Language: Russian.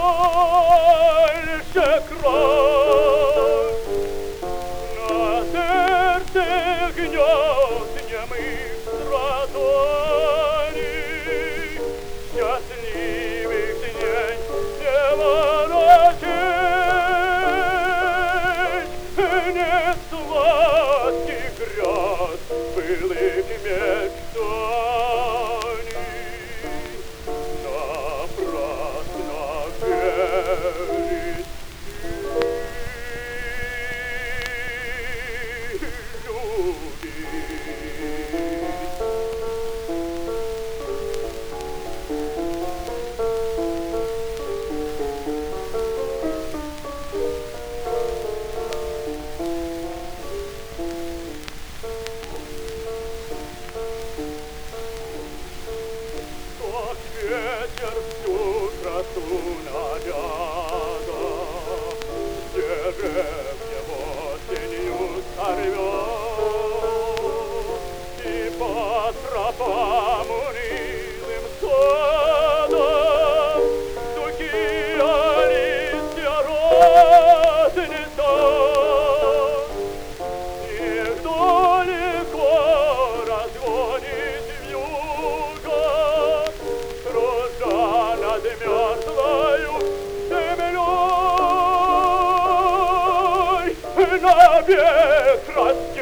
больше кровь. На сердце гнет немых страданий, счастливых дней не ворочать, не сладкий град былых мечтаний. Напрасно верить и любить. Как ветер всю красу наряда, деревья осенью сорвет, и по тропам унылым садом сухие листья разнесет, их далеко разгонит вьюга, кружа над мертвою землей, навек